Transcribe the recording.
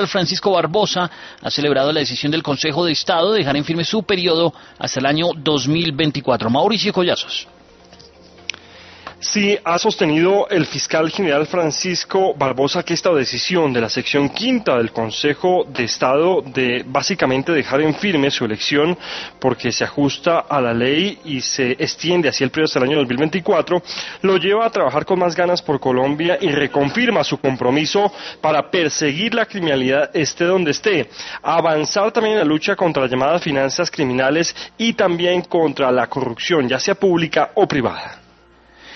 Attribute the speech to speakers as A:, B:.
A: Francisco Barbosa ha celebrado la decisión del Consejo de Estado de dejar en firme su periodo hasta el año 2024. Mauricio Collazos.
B: Sí, ha sostenido el fiscal general Francisco Barbosa que esta decisión de la sección quinta del Consejo de Estado de básicamente dejar en firme su elección porque se ajusta a la ley y se extiende así el periodo hasta el año 2024, lo lleva a trabajar con más ganas por Colombia y reconfirma su compromiso para perseguir la criminalidad esté donde esté, avanzar también en la lucha contra las llamadas finanzas criminales y también contra la corrupción, ya sea pública o privada.